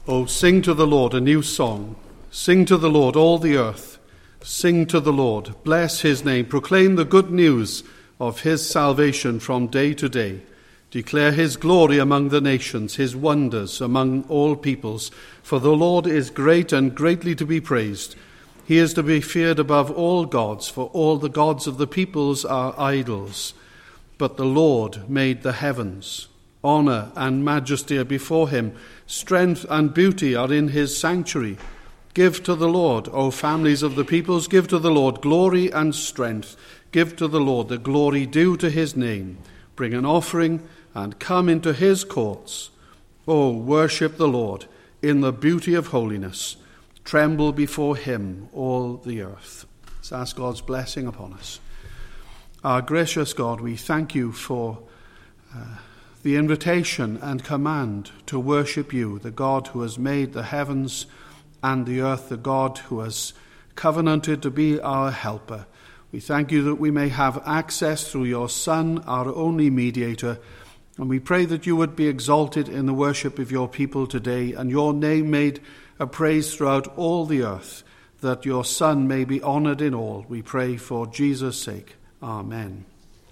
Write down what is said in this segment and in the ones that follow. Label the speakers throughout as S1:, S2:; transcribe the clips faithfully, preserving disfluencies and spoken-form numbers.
S1: Oh, sing to the Lord a new song. Sing to the Lord, all the earth. Sing to the Lord. Bless his name. Proclaim the good news of his salvation from day to day. Declare his glory among the nations, his wonders among all peoples. For the Lord is great and greatly to be praised. He is to be feared above all gods, for all the gods of the peoples are idols. But the Lord made the heavens. Honor and majesty are before him. Strength and beauty are in his sanctuary. Give to the Lord, O families of the peoples, give to the Lord glory and strength. Give to the Lord the glory due to his name. Bring an offering and come into his courts. O worship the Lord in the beauty of holiness. Tremble before him, all the earth. Let's ask God's blessing upon us. Our gracious God, we thank you for uh, the invitation and command to worship you, the God who has made the heavens and the earth, the God who has covenanted to be our helper. We thank you that we may have access through your Son, our only mediator, and we pray that you would be exalted in the worship of your people today, and your name made a praise throughout all the earth, that your Son may be honored in all. We pray for Jesus' sake. Amen.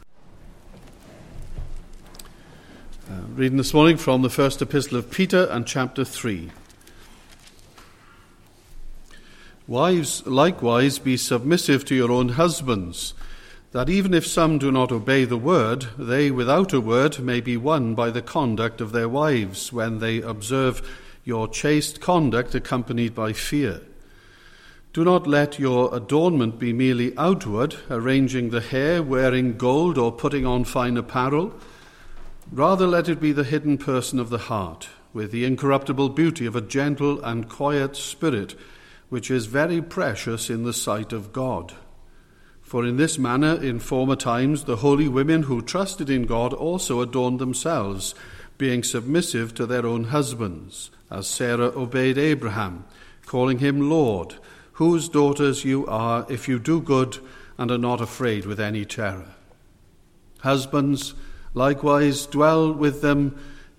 S1: Uh, reading this morning from the first epistle of Peter and chapter three. Wives, likewise, be submissive to your own husbands, that even if some do not obey the word, they without a word may be won by the conduct of their wives, when they observe your chaste conduct accompanied by fear. Do not let your adornment be merely outward, arranging the hair, wearing gold, or putting on fine apparel. Rather let it be the hidden person of the heart, with the incorruptible beauty of a gentle and quiet spirit, which is very precious in the sight of God. For in this manner, in former times, the holy women who trusted in God also adorned themselves, being submissive to their own husbands, as Sarah obeyed Abraham, calling him Lord, whose daughters you are, if you do good and are not afraid with any terror. Husbands, likewise, dwell with them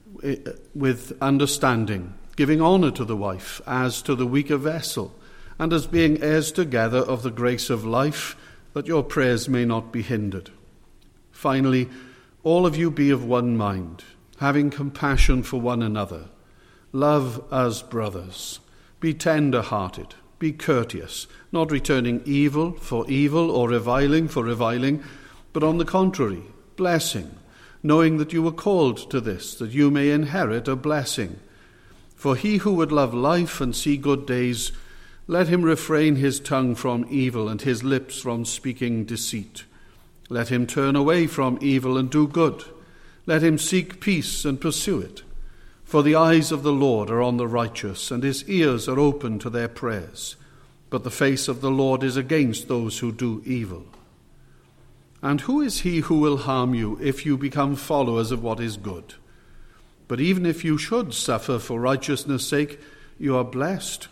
S1: with understanding, giving honor to the wife as to the weaker vessel, and as being heirs together of the grace of life, that your prayers may not be hindered. Finally, all of you be of one mind, having compassion for one another. Love as brothers. Be tender-hearted. Be courteous, not returning evil for evil or reviling for reviling, but on the contrary, blessing, knowing that you were called to this, that you may inherit a blessing. For he who would love life and see good days, let him refrain his tongue from evil and his lips from speaking deceit. Let him turn away from evil and do good. Let him seek peace and pursue it. For the eyes of the Lord are on the righteous, and his ears are open to their prayers. But the face of the Lord is against those who do evil. And who is he who will harm you if you become followers of what is good? But even if you should suffer for righteousness' sake, you are blessed.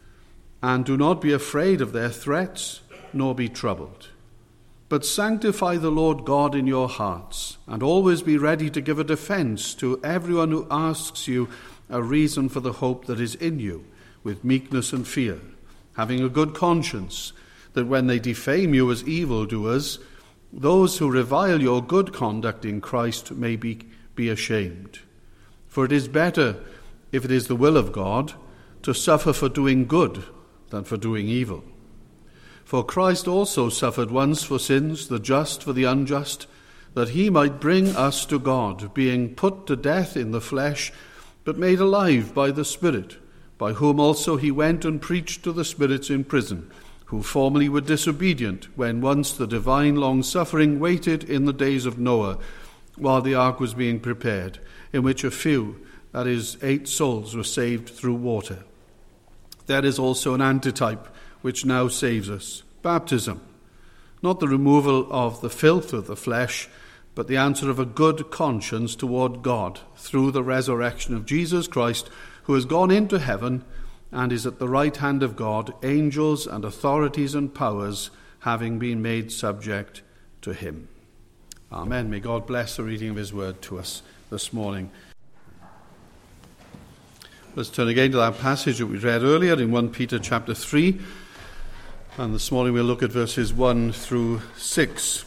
S1: And do not be afraid of their threats, nor be troubled. But sanctify the Lord God in your hearts, and always be ready to give a defense to everyone who asks you a reason for the hope that is in you, with meekness and fear, having a good conscience, that when they defame you as evildoers, those who revile your good conduct in Christ may be, be ashamed. For it is better, if it is the will of God, to suffer for doing good than for doing evil. For Christ also suffered once for sins, the just for the unjust, that he might bring us to God, being put to death in the flesh, but made alive by the Spirit, by whom also he went and preached to the spirits in prison, who formerly were disobedient, when once the divine long-suffering waited in the days of Noah, while the ark was being prepared, in which a few, that is, eight souls, were saved through water. There is also an antitype which now saves us, baptism, not the removal of the filth of the flesh, but the answer of a good conscience toward God through the resurrection of Jesus Christ, who has gone into heaven and is at the right hand of God, angels and authorities and powers having been made subject to him. Amen. May God bless the reading of his word to us this morning. Let's turn again to that passage that we read earlier in First Peter chapter three. And this morning we'll look at verses one through six.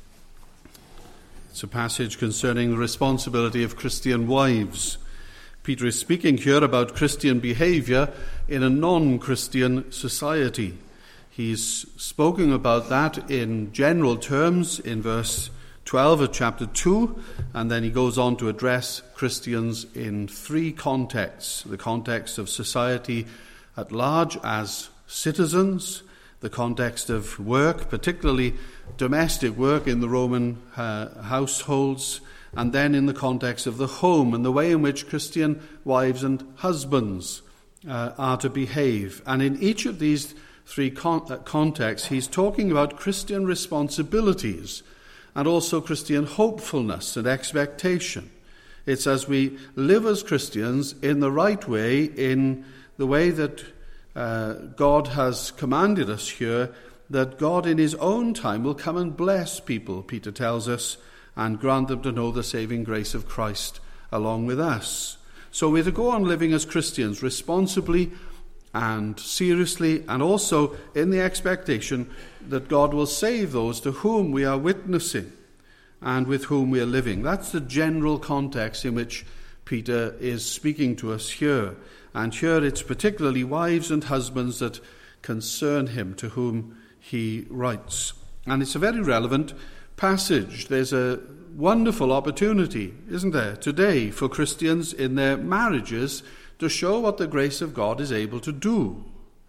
S1: It's a passage concerning the responsibility of Christian wives. Peter is speaking here about Christian behavior in a non-Christian society. He's spoken about that in general terms in verse twelve of chapter two, and then he goes on to address Christians in three contexts. The context of society at large as citizens, the context of work, particularly domestic work in the Roman uh, households, and then in the context of the home and the way in which Christian wives and husbands uh, are to behave. And in each of these three con- uh, contexts, he's talking about Christian responsibilities and also Christian hopefulness and expectation. It's as we live as Christians in the right way, in the way that uh, God has commanded us here, that God in his own time will come and bless people, Peter tells us, and grant them to know the saving grace of Christ along with us. So we're to go on living as Christians responsibly and seriously, and also in the expectation that God will save those to whom we are witnessing and with whom we are living. That's the general context in which Peter is speaking to us here. And here it's particularly wives and husbands that concern him, to whom he writes. And it's a very relevant passage. There's a wonderful opportunity, isn't there, today for Christians in their marriages to show what the grace of God is able to do.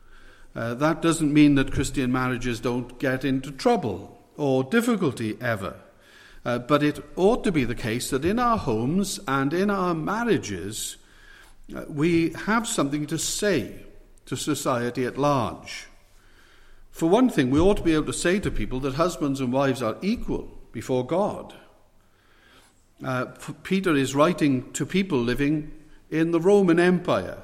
S1: Uh, that doesn't mean that Christian marriages don't get into trouble or difficulty ever. Uh, but it ought to be the case that in our homes and in our marriages, uh, we have something to say to society at large. For one thing, we ought to be able to say to people that husbands and wives are equal before God. Uh, Peter is writing to people living in the Roman Empire.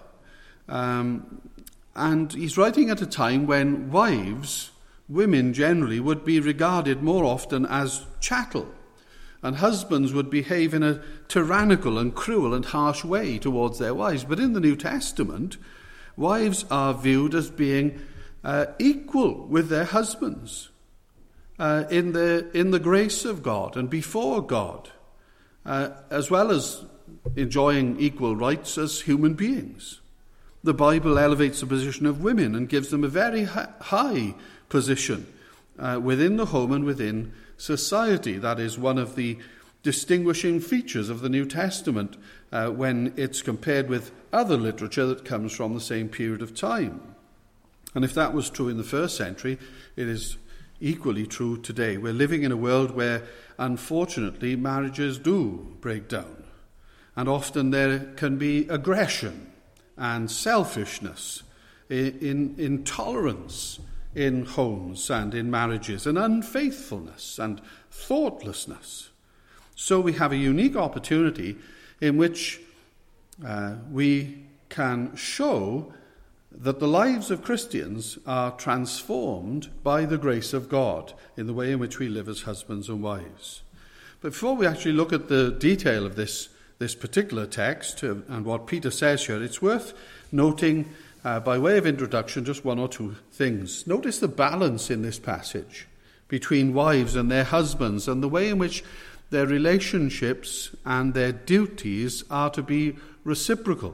S1: Um, and he's writing at a time when wives, women generally, would be regarded more often as chattel, and husbands would behave in a tyrannical and cruel and harsh way towards their wives. But in the New Testament, wives are viewed as being uh, equal with their husbands uh, in the in the grace of God and before God, uh, as well as enjoying equal rights as human beings. The Bible elevates the position of women and gives them a very high position uh, within the home and within society. That is one of the distinguishing features of the New Testament uh, when it's compared with other literature that comes from the same period of time. And if that was true in the first century, it is equally true today. We're living in a world where, unfortunately, marriages do break down. And often there can be aggression and selfishness, in, intolerance in homes and in marriages, and unfaithfulness and thoughtlessness. So we have a unique opportunity in which uh, we can show that the lives of Christians are transformed by the grace of God in the way in which we live as husbands and wives. But before we actually look at the detail of this this particular text and what Peter says here, it's worth noting uh, by way of introduction just one or two things. Notice the balance in this passage between wives and their husbands and the way in which their relationships and their duties are to be reciprocal.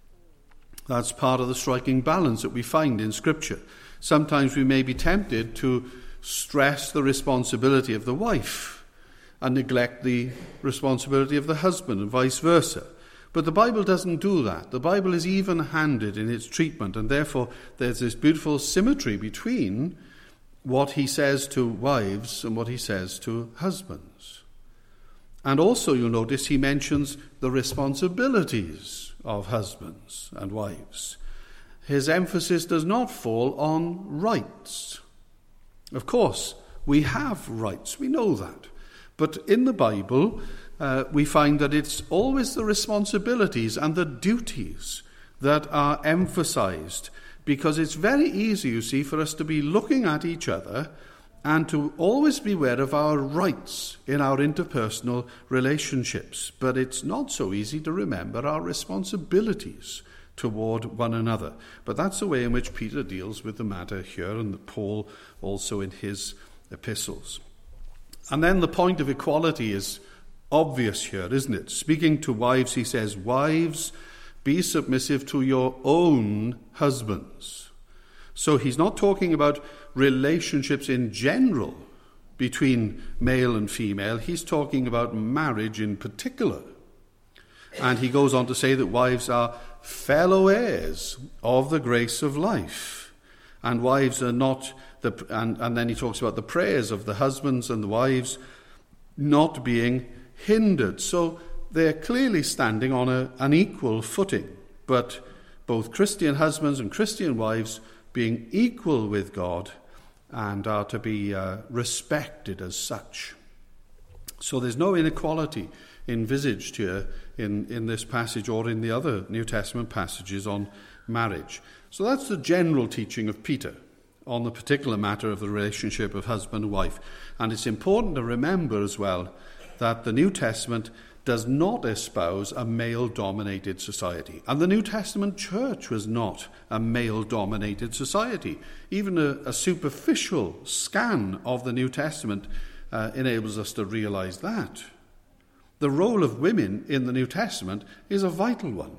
S1: That's part of the striking balance that we find in Scripture. Sometimes we may be tempted to stress the responsibility of the wife and neglect the responsibility of the husband, and vice versa. But the Bible doesn't do that. The Bible is even-handed in its treatment, and therefore there's this beautiful symmetry between what he says to wives and what he says to husbands. And also, you'll notice, he mentions the responsibilities of husbands and wives. His emphasis does not fall on rights. Of course, we have rights, we know that. But in the Bible, uh, we find that it's always the responsibilities and the duties that are emphasized, because it's very easy, you see, for us to be looking at each other and to always be aware of our rights in our interpersonal relationships. But it's not so easy to remember our responsibilities toward one another. But that's the way in which Peter deals with the matter here, and Paul also in his epistles. And then the point of equality is obvious here, isn't it? Speaking to wives, he says, "Wives, be submissive to your own husbands." So he's not talking about relationships in general between male and female. He's talking about marriage in particular. And he goes on to say that wives are fellow heirs of the grace of life. And wives are not, the, and, and then he talks about the prayers of the husbands and the wives not being hindered. So they're clearly standing on a, an equal footing. But both Christian husbands and Christian wives being equal with God and are to be uh, respected as such. So there's no inequality envisaged here in, in this passage or in the other New Testament passages on marriage. So that's the general teaching of Peter on the particular matter of the relationship of husband and wife. And it's important to remember as well that the New Testament does not espouse a male-dominated society. And the New Testament church was not a male-dominated society. Even a, a superficial scan of the New Testament uh, enables us to realize that. The role of women in the New Testament is a vital one.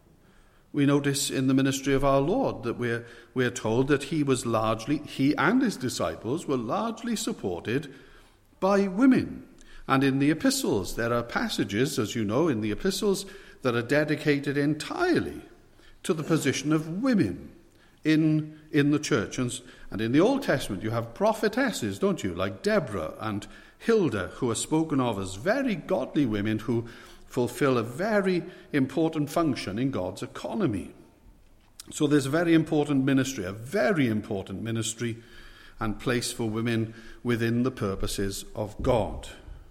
S1: We notice in the ministry of our Lord that we're, we're told that he was largely, he and his disciples were largely supported by women. And in the epistles, there are passages, as you know, in the epistles that are dedicated entirely to the position of women in, in the church. And, and in the Old Testament, you have prophetesses, don't you, like Deborah and Hilda, who are spoken of as very godly women who fulfill a very important function in God's economy. So there's a very important ministry, a very important ministry and place for women within the purposes of God.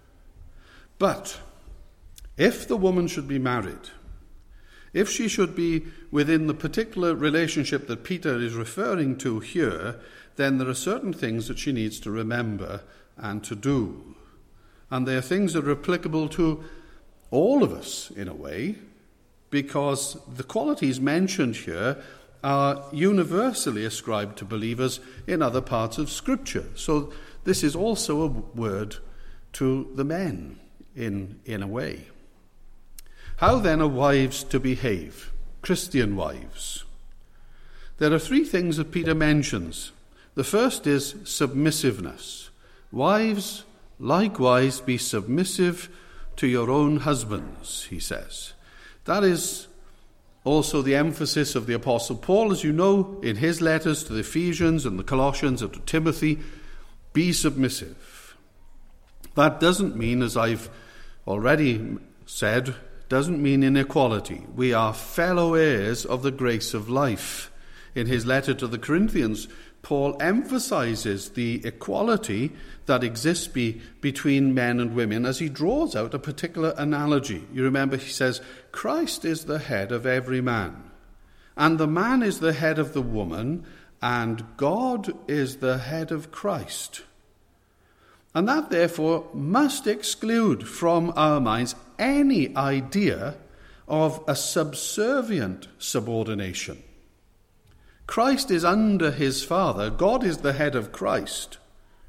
S1: But if the woman should be married, if she should be within the particular relationship that Peter is referring to here, then there are certain things that she needs to remember and to do. And they are things that are applicable to all of us in a way, because the qualities mentioned here are universally ascribed to believers in other parts of Scripture. So this is also a word to the men in, in a way. How then are wives to behave? Christian wives. There are three things that Peter mentions. The first is submissiveness. Wives, likewise, be submissive to your own husbands, he says. That is also the emphasis of the Apostle Paul, as you know, in his letters to the Ephesians and the Colossians and to Timothy. Be submissive. That doesn't mean, as I've already said, doesn't mean inequality. We are fellow heirs of the grace of life. In his letter to the Corinthians, Paul emphasizes the equality that exists be, between men and women as he draws out a particular analogy. You remember he says, Christ is the head of every man, and the man is the head of the woman, and God is the head of Christ. And that, therefore, must exclude from our minds any idea of a subservient subordination. Christ is under his Father. God is the head of Christ.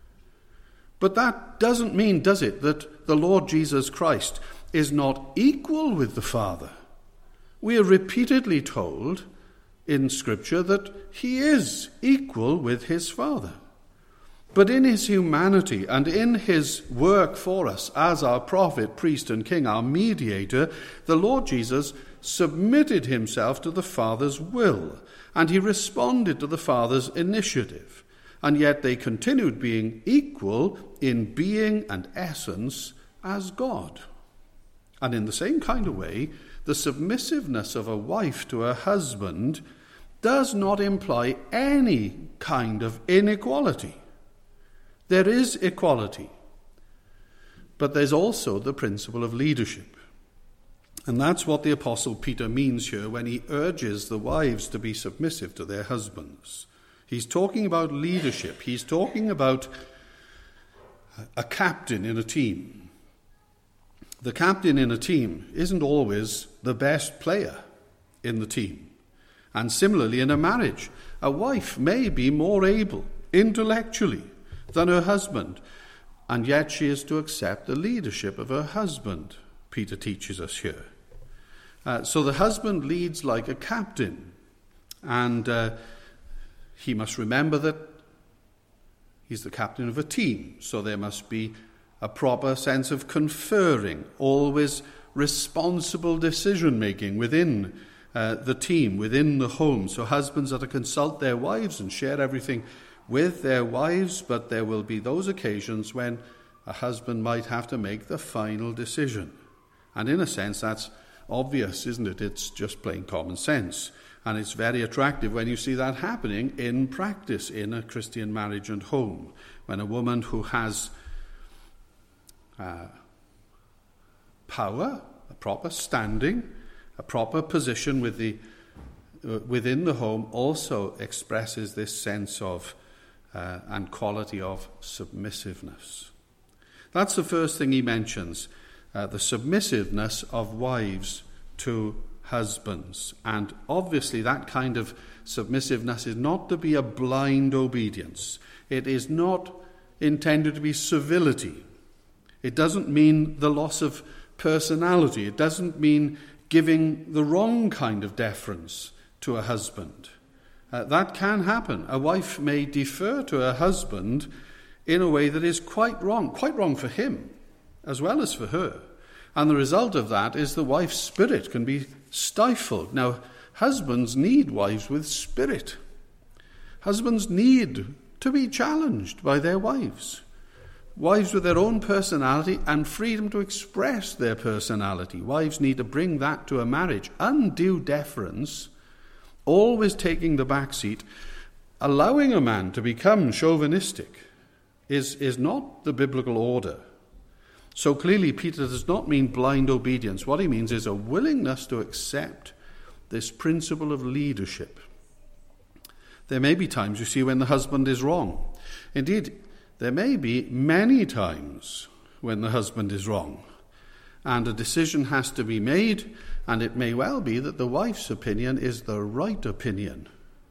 S1: But that doesn't mean, does it, that the Lord Jesus Christ is not equal with the Father. We are repeatedly told in Scripture that he is equal with his Father. But in his humanity and in his work for us as our prophet, priest and king, our mediator, the Lord Jesus submitted himself to the Father's will, and he responded to the Father's initiative. And yet they continued being equal in being and essence as God. And in the same kind of way, the submissiveness of a wife to her husband does not imply any kind of inequality. There is equality, but there's also the principle of leadership. And that's what the Apostle Peter means here when he urges the wives to be submissive to their husbands. He's talking about leadership. He's talking about a captain in a team. The captain in a team isn't always the best player in the team. And similarly, in a marriage, a wife may be more able intellectually than her husband, and yet she is to accept the leadership of her husband, Peter teaches us here. Uh, so the husband leads like a captain, and uh, he must remember that he's the captain of a team, so there must be a proper sense of conferring, always responsible decision-making within uh, the team, within the home. So husbands are to consult their wives and share everything with their wives, but there will be those occasions when a husband might have to make the final decision. And in a sense, that's obvious, isn't it? It's just plain common sense. And it's very attractive when you see that happening in practice in a Christian marriage and home, when a woman who has uh, power, a proper standing, a proper position with the, uh, within the home also expresses this sense of uh, and quality of submissiveness. That's the first thing he mentions, uh, the submissiveness of wives to husbands. And obviously that kind of submissiveness is not to be a blind obedience. It is not intended to be servility. It doesn't mean the loss of personality. It doesn't mean giving the wrong kind of deference to a husband. Uh, that can happen. A wife may defer to her husband in a way that is quite wrong, quite wrong for him as well as for her. And the result of that is the wife's spirit can be stifled. Now, husbands need wives with spirit. Husbands need to be challenged by their wives. Wives with their own personality and freedom to express their personality. Wives need to bring that to a marriage. Undue deference, always taking the back seat, allowing a man to become chauvinistic, is, is not the biblical order. So clearly Peter does not mean blind obedience. What he means is a willingness to accept this principle of leadership. There may be times, you see, when the husband is wrong. Indeed, there may be many times when the husband is wrong, and a decision has to be made, and it may well be that the wife's opinion is the right opinion,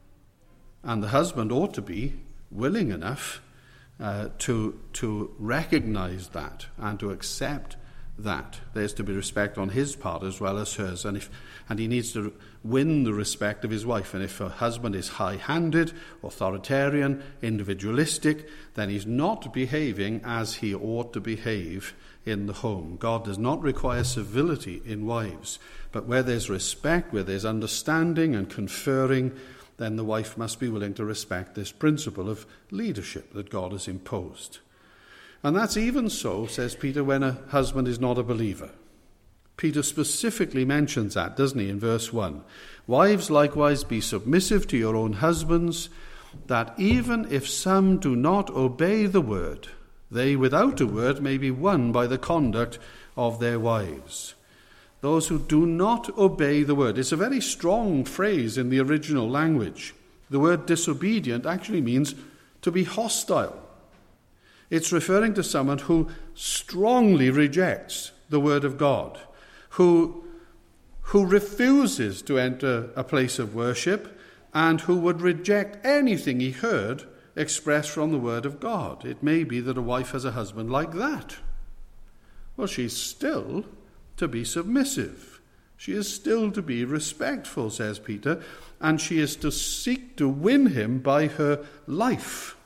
S1: and the husband ought to be willing enough uh, to, to recognize that and to accept that. There's to be respect on his part as well as hers, and if and he needs to win the respect of his wife. And if her husband is high-handed, authoritarian, individualistic, then he's not behaving as he ought to behave in the home. God does not require civility in wives, but where there's respect, where there's understanding and conferring, then the wife must be willing to respect this principle of leadership that God has imposed. And that's even so, says Peter, when a husband is not a believer. Peter specifically mentions that, doesn't he, in verse one? Wives, likewise, be submissive to your own husbands, that even if some do not obey the word, they without a word may be won by the conduct of their wives. Those who do not obey the word. It's a very strong phrase in the original language. The word disobedient actually means to be hostile. It's referring to someone who strongly rejects the word of God, who, who refuses to enter a place of worship, and who would reject anything he heard expressed from the word of God. It may be that a wife has a husband like that. Well, she's still to be submissive. She is still to be respectful, says Peter, and she is to seek to win him by her life,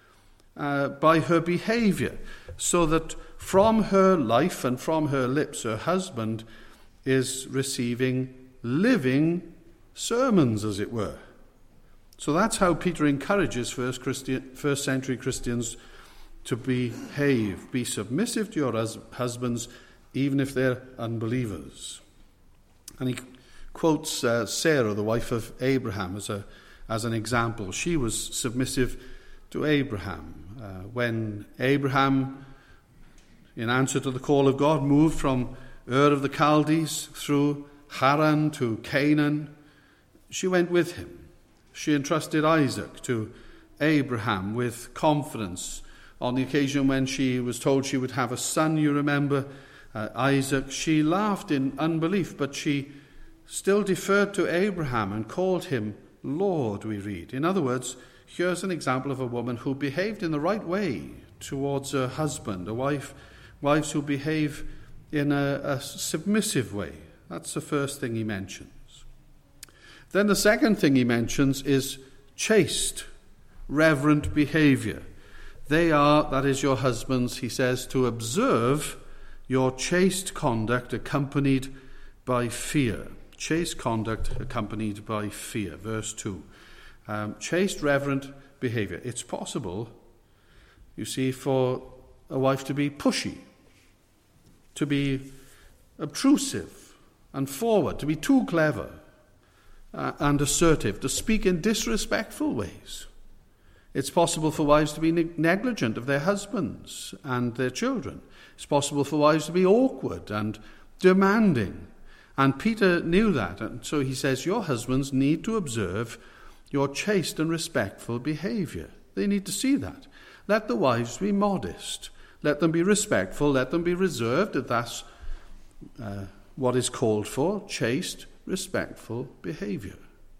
S1: uh, by her behavior, so that from her life and from her lips, her husband is receiving living sermons, as it were. So that's how Peter encourages first, Christian, first century Christians to behave. Be submissive to your hus- husbands, even if they're unbelievers. And he quotes uh, Sarah, the wife of Abraham, as, a, as an example. She was submissive to Abraham. Uh, when Abraham, in answer to the call of God, moved from Ur of the Chaldees through Haran to Canaan, she went with him. She entrusted Isaac to Abraham with confidence. On the occasion when she was told she would have a son, you remember, uh, Isaac, she laughed in unbelief, but she still deferred to Abraham and called him Lord, we read. In other words, here's an example of a woman who behaved in the right way towards her husband, a wife, wives who behave in a, a submissive way. That's the first thing he mentions. Then the second thing he mentions is chaste, reverent behavior. They are, that is your husbands, he says, to observe your chaste conduct accompanied by fear. Chaste conduct accompanied by fear. Verse two. Um, chaste, reverent behavior. It's possible, you see, for a wife to be pushy, to be obtrusive and forward, to be too clever uh, and assertive, to speak in disrespectful ways. It's possible for wives to be negligent of their husbands and their children. It's possible for wives to be awkward and demanding. And Peter knew that, and so he says, your husbands need to observe your chaste and respectful behavior. They need to see that. Let the wives be modest. Let them be respectful. Let them be reserved, if that's uh, what is called for, chaste, respectful behavior.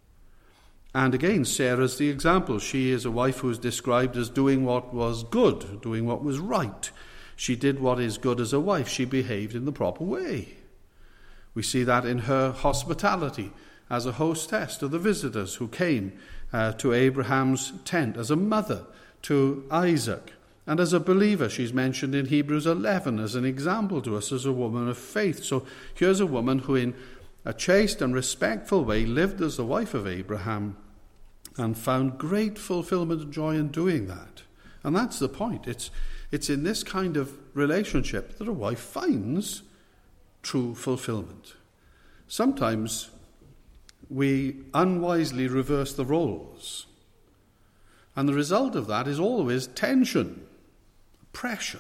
S1: And again, Sarah's the example. She is a wife who is described as doing what was good, doing what was right. She did what is good as a wife. She behaved in the proper way. We see that in her hospitality as a hostess to the visitors who came uh, to Abraham's tent, as a mother to Isaac, and as a believer. She's mentioned in Hebrews eleven as an example to us as a woman of faith. So here's a woman who in a chaste and respectful way lived as the wife of Abraham and found great fulfillment and joy in doing that. And that's the point. It's, it's in this kind of relationship that a wife finds true fulfillment. Sometimes we unwisely reverse the roles, and the result of that is always tension, pressure,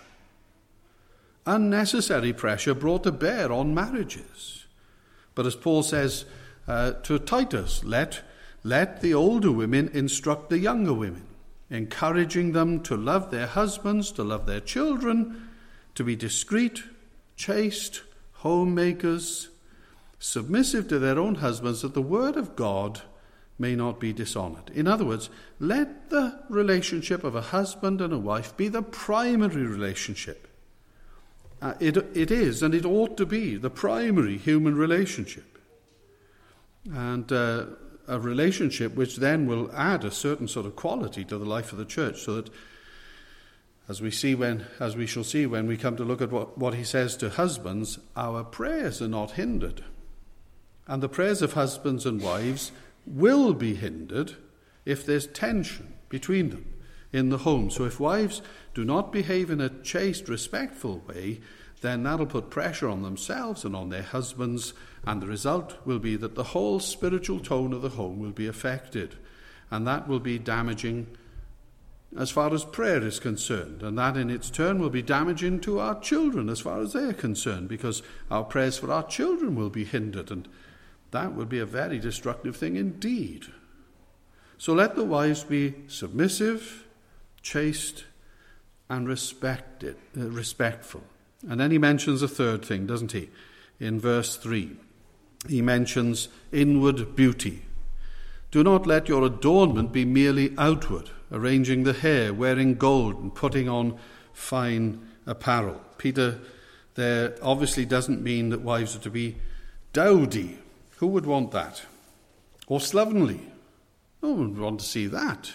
S1: unnecessary pressure brought to bear on marriages. But as Paul says uh, to Titus, let, let the older women instruct the younger women, encouraging them to love their husbands, to love their children, to be discreet, chaste, homemakers, submissive to their own husbands, that the word of God may not be dishonored. In other words, let the relationship of a husband and a wife be the primary relationship. Uh, it, it is, and it ought to be, the primary human relationship. And uh, a relationship which then will add a certain sort of quality to the life of the church, so that As we see when, as we shall see when we come to look at what, what he says to husbands, our prayers are not hindered. And the prayers of husbands and wives will be hindered if there's tension between them in the home. So if wives do not behave in a chaste, respectful way, then that'll put pressure on themselves and on their husbands, and the result will be that the whole spiritual tone of the home will be affected, and that will be damaging as far as prayer is concerned, and that in its turn will be damaging to our children as far as they are concerned, because our prayers for our children will be hindered, and that would be a very destructive thing indeed. So let the wives be submissive, chaste, and respected, uh, respectful. And then he mentions a third thing, doesn't he? In verse three, he mentions inward beauty. Do not let your adornment be merely outward, arranging the hair, wearing gold, and putting on fine apparel. Peter there obviously doesn't mean that wives are to be dowdy. Who would want that? Or slovenly? No one would want to see that.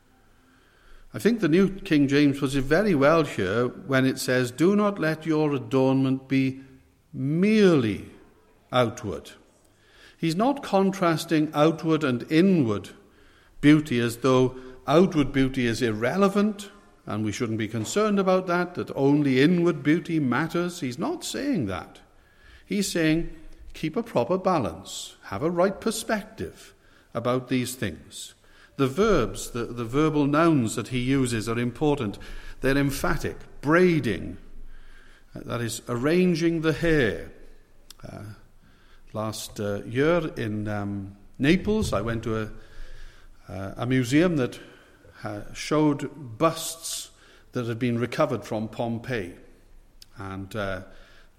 S1: I think the New King James puts it very well here when it says, do not let your adornment be merely outward. He's not contrasting outward and inward beauty as though outward beauty is irrelevant and we shouldn't be concerned about that, that only inward beauty matters. He's not saying that. He's saying keep a proper balance, have a right perspective about these things. The verbs, the, the verbal nouns that he uses are important. They're emphatic. Braiding, that is arranging the hair. Uh, last uh, year in um, Naples, I went to a, uh, a museum that uh, showed busts that had been recovered from Pompeii. And uh,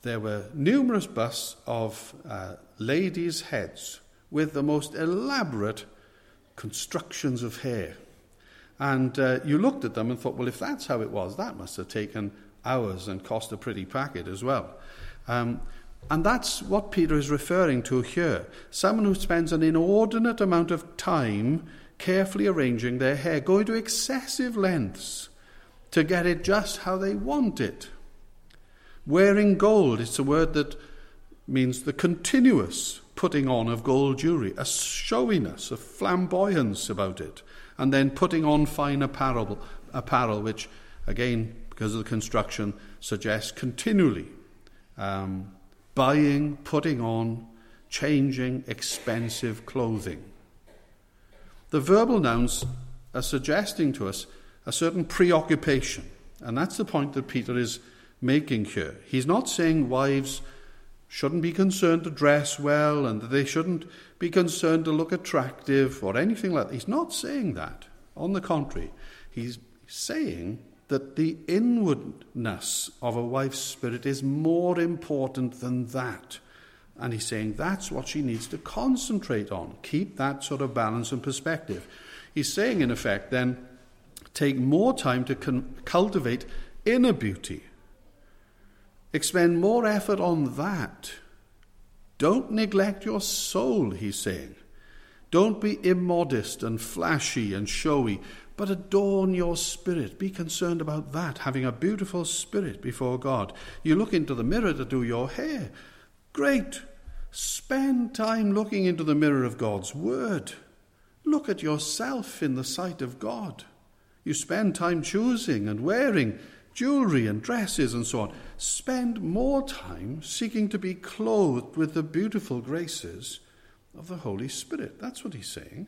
S1: there were numerous busts of uh, ladies' heads with the most elaborate constructions of hair. And uh, you looked at them and thought, well, if that's how it was, that must have taken hours and cost a pretty packet as well. Um, and that's what Peter is referring to here. Someone who spends an inordinate amount of time carefully arranging their hair, going to excessive lengths to get it just how they want it. Wearing gold, it's a word that means the continuous putting on of gold jewellery, a showiness, a flamboyance about it, and then putting on fine apparel, apparel which, again, because of the construction, suggests continually um, buying, putting on, changing expensive clothing. The verbal nouns are suggesting to us a certain preoccupation, and that's the point that Peter is making here. He's not saying wives shouldn't be concerned to dress well and that they shouldn't be concerned to look attractive or anything like that. He's not saying that. On the contrary, he's saying that the inwardness of a wife's spirit is more important than that. And he's saying that's what she needs to concentrate on. Keep that sort of balance and perspective. He's saying, in effect, then, take more time to con- cultivate inner beauty. Expend more effort on that. Don't neglect your soul, he's saying. Don't be immodest and flashy and showy, but adorn your spirit. Be concerned about that, having a beautiful spirit before God. You look into the mirror to do your hair. Great. Spend time looking into the mirror of God's word. Look at yourself in the sight of God. You spend time choosing and wearing jewelry and dresses and so on. Spend more time seeking to be clothed with the beautiful graces of the Holy Spirit. That's what he's saying.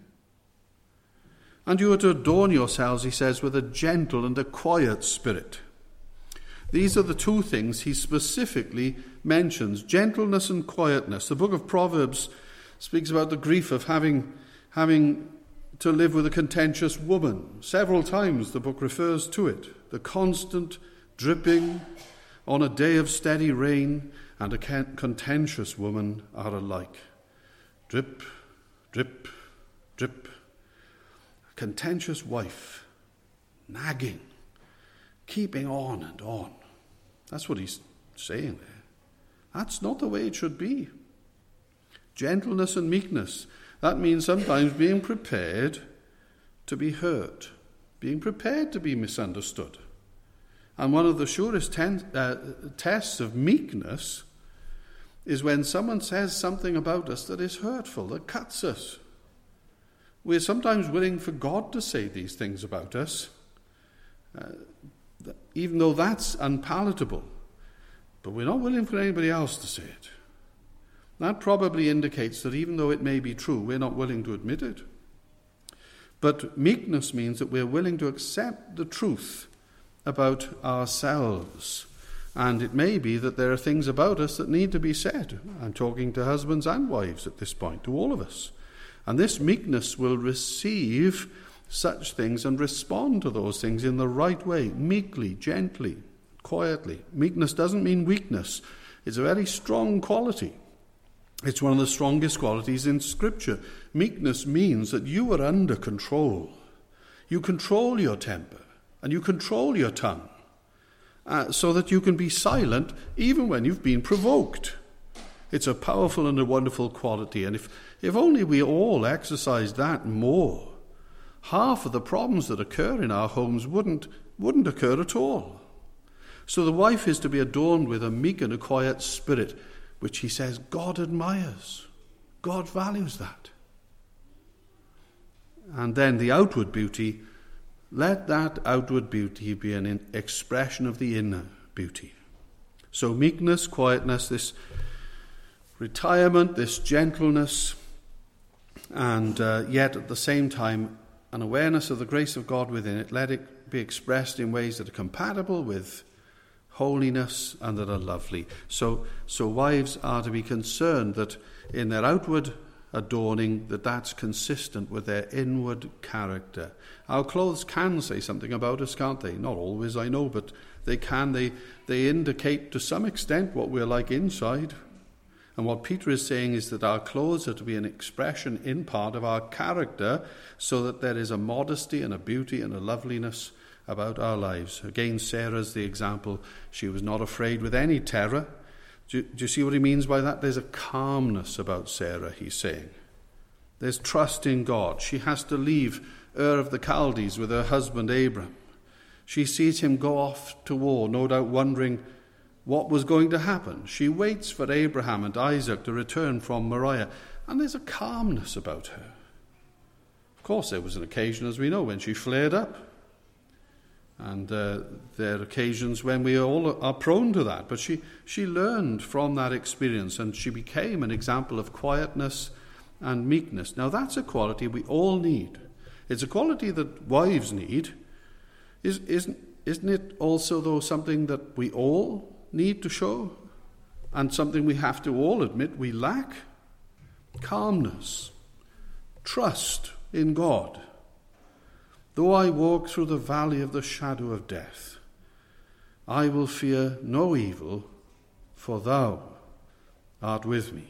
S1: And you are to adorn yourselves, he says, with a gentle and a quiet spirit. These are the two things he specifically mentions, gentleness and quietness. The book of Proverbs speaks about the grief of having, having to live with a contentious woman. Several times the book refers to it. The constant dripping on a day of steady rain and a contentious woman are alike. Drip, drip, drip. A contentious wife, nagging, keeping on and on. That's what he's saying there. That's not the way it should be. Gentleness and meekness. That means sometimes being prepared to be hurt, being prepared to be misunderstood. And one of the surest ten, uh, tests of meekness is when someone says something about us that is hurtful, that cuts us. We're sometimes willing for God to say these things about us, uh, even though that's unpalatable. But we're not willing for anybody else to say it. That probably indicates that even though it may be true, we're not willing to admit it. But meekness means that we're willing to accept the truth about ourselves. And it may be that there are things about us that need to be said. I'm talking to husbands and wives at this point, to all of us. And this meekness will receive such things and respond to those things in the right way, meekly, gently, quietly. Meekness doesn't mean weakness. It's a very strong quality. It's one of the strongest qualities in Scripture. Meekness means that you are under control. You control your temper and you control your tongue uh, so that you can be silent even when you've been provoked. It's a powerful and a wonderful quality. And if, if only we all exercised that more, half of the problems that occur in our homes wouldn't, wouldn't occur at all. So the wife is to be adorned with a meek and a quiet spirit, which he says God admires. God values that. And then the outward beauty, let that outward beauty be an expression of the inner beauty. So meekness, quietness, this retirement, this gentleness, and uh, yet at the same time an awareness of the grace of God within it, let it be expressed in ways that are compatible with holiness and that are lovely. So, so wives are to be concerned that in their outward adorning, that that's consistent with their inward character. Our clothes can say something about us, can't they? Not always, I know, but they can. They, they indicate to some extent what we're like inside. And what Peter is saying is that our clothes are to be an expression in part of our character, so that there is a modesty and a beauty and a loveliness about our lives. Again, Sarah's the example. She was not afraid with any terror. Do you, do you see what he means by that? There's a calmness about Sarah, he's saying. There's trust in God. She has to leave Ur of the Chaldees with her husband Abram. She sees him go off to war, no doubt wondering what was going to happen. She waits for Abraham and Isaac to return from Moriah, and there's a calmness about her. Of course, there was an occasion, as we know, when she flared up. And uh, there are occasions when we all are prone to that. But she, she learned from that experience, and she became an example of quietness and meekness. Now, that's a quality we all need. It's a quality that wives need. Is, isn't, isn't it also, though, something that we all need to show, and something we have to all admit we lack? Calmness, trust in God. Though I walk through the valley of the shadow of death, I will fear no evil, for thou art with me.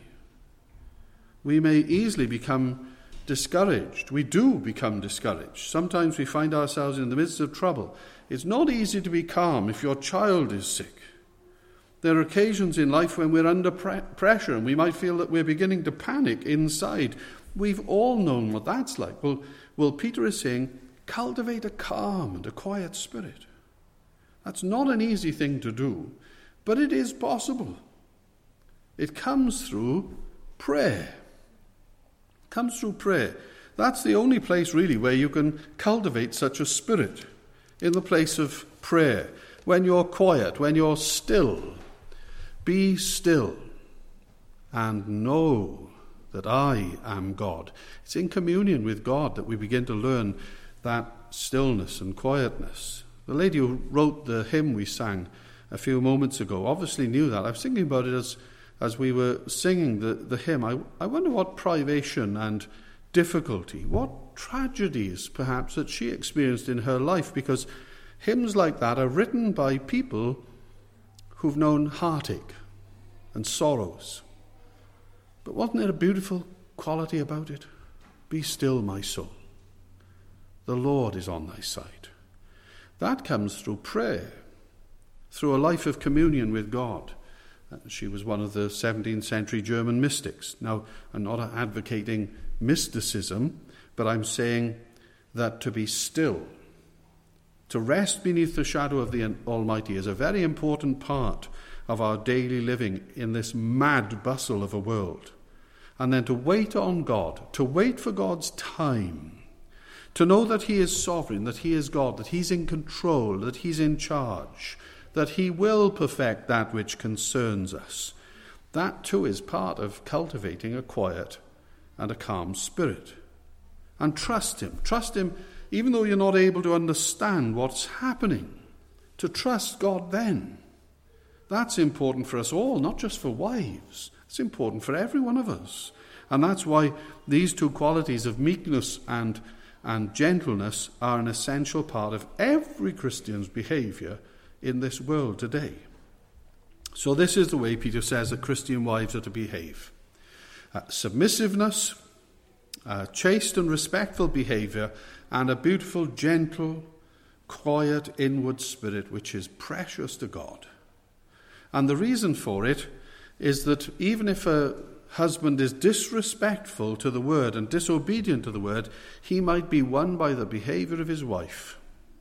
S1: We may easily become discouraged. We do become discouraged. Sometimes we find ourselves in the midst of trouble. It's not easy to be calm if your child is sick. There are occasions in life when we're under pre- pressure and we might feel that we're beginning to panic inside. We've all known what that's like. Well, well, Peter is saying, cultivate a calm and a quiet spirit. That's not an easy thing to do, but it is possible. It comes through prayer. It comes through prayer. That's the only place really where you can cultivate such a spirit, in the place of prayer. When you're quiet, when you're still, be still and know that I am God. It's in communion with God that we begin to learn that stillness and quietness. The lady who wrote the hymn we sang a few moments ago obviously knew that. I was thinking about it as, as we were singing the, the hymn. I, I wonder what privation and difficulty, what tragedies perhaps that she experienced in her life, because hymns like that are written by people who've known heartache and sorrows. But wasn't there a beautiful quality about it? Be still, my soul. The Lord is on thy side. That comes through prayer, through a life of communion with God. She was one of the seventeenth century German mystics. Now, I'm not advocating mysticism, but I'm saying that to be still, to rest beneath the shadow of the Almighty, is a very important part of our daily living in this mad bustle of a world. And then to wait on God, to wait for God's time, to know that he is sovereign, that he is God, that he's in control, that he's in charge, that he will perfect that which concerns us. That too is part of cultivating a quiet and a calm spirit. And trust him. Trust him even though you're not able to understand what's happening. To trust God then. That's important for us all, not just for wives. It's important for every one of us. And that's why these two qualities of meekness and, and gentleness are an essential part of every Christian's behaviour in this world today. So this is the way Peter says that Christian wives are to behave. Uh, submissiveness, uh, chaste and respectful behaviour, and a beautiful, gentle, quiet, inward spirit which is precious to God. And the reason for it is that even if a husband is disrespectful to the word and disobedient to the word, he might be won by the behaviour of his wife.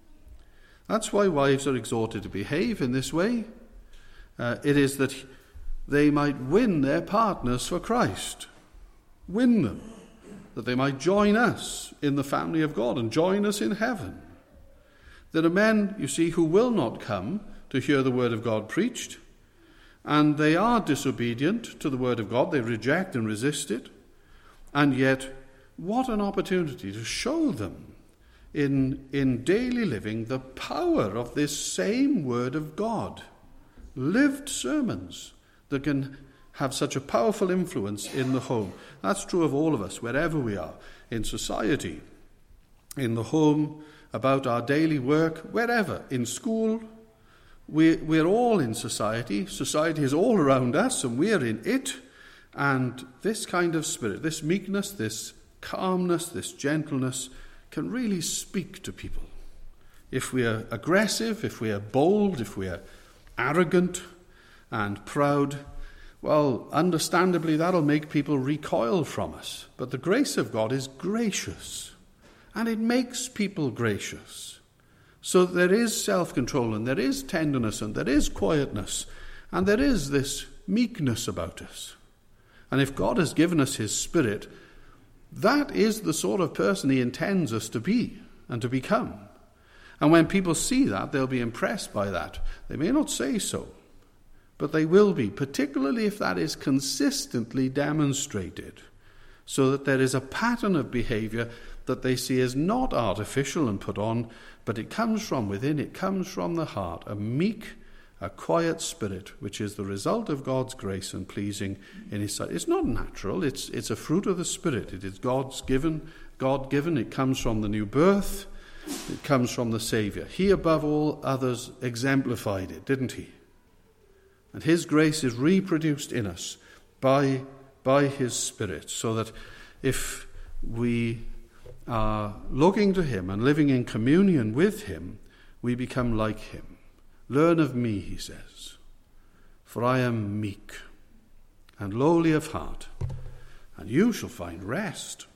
S1: That's why wives are exhorted to behave in this way. Uh, it is that they might win their partners for Christ. Win them. That they might join us in the family of God and join us in heaven. There are men, you see, who will not come to hear the word of God preached, and they are disobedient to the word of God. They reject and resist it. And yet, what an opportunity to show them in, in daily living the power of this same word of God. Lived sermons that can have such a powerful influence in the home. That's true of all of us, wherever we are, in society, in the home, about our daily work, wherever, in school, we, we're all in society. Society is all around us, and we're in it. And this kind of spirit, this meekness, this calmness, this gentleness, can really speak to people. If we are aggressive, if we are bold, if we are arrogant and proud, well, understandably, that'll make people recoil from us. But the grace of God is gracious, and it makes people gracious. So there is self-control, and there is tenderness, and there is quietness, and there is this meekness about us. And if God has given us his Spirit, that is the sort of person he intends us to be and to become. And when people see that, they'll be impressed by that. They may not say so, but they will be, particularly if that is consistently demonstrated, so that there is a pattern of behavior that they see as not artificial and put on, but it comes from within, it comes from the heart, a meek, a quiet spirit, which is the result of God's grace and pleasing in his sight. It's not natural, it's, it's a fruit of the Spirit. It is God's given, God-given, it comes from the new birth, it comes from the Saviour. He, above all others, exemplified it, didn't he? And his grace is reproduced in us by, by his Spirit, so that if we are looking to him and living in communion with him, we become like him. Learn of me, he says, for I am meek and lowly of heart, and you shall find rest.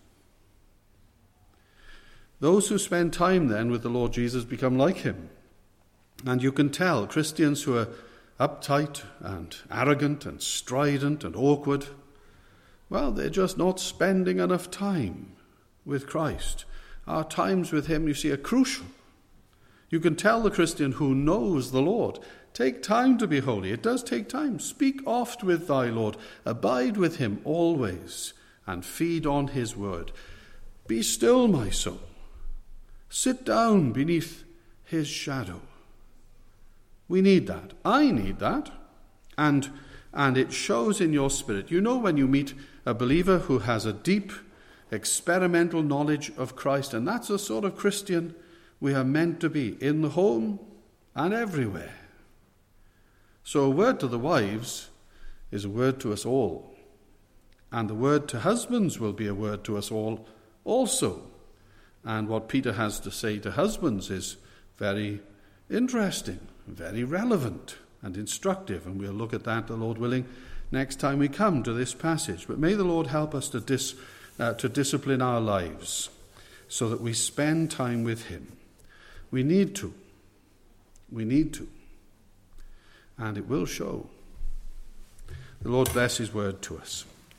S1: Those who spend time then with the Lord Jesus become like him. And you can tell Christians who are uptight and arrogant and strident and awkward, well, they're just not spending enough time with Christ. Our times with him, you see, are crucial. You can tell the Christian who knows the Lord, take time to be holy. It does take time. Speak oft with thy Lord. Abide with him always and feed on his word. Be still, my soul. Sit down beneath his shadow. We need that. I need that. And, and it shows in your spirit. You know, when you meet a believer who has a deep experimental knowledge of Christ, and that's the sort of Christian we are meant to be, in the home and everywhere. So a word to the wives is a word to us all. And the word to husbands will be a word to us all also. And what Peter has to say to husbands is very interesting, very relevant and instructive. And we'll look at that, the Lord willing, next time we come to this passage. But may the Lord help us to, dis, uh, to discipline our lives so that we spend time with him. We need to. We need to. And it will show. The Lord bless his word to us.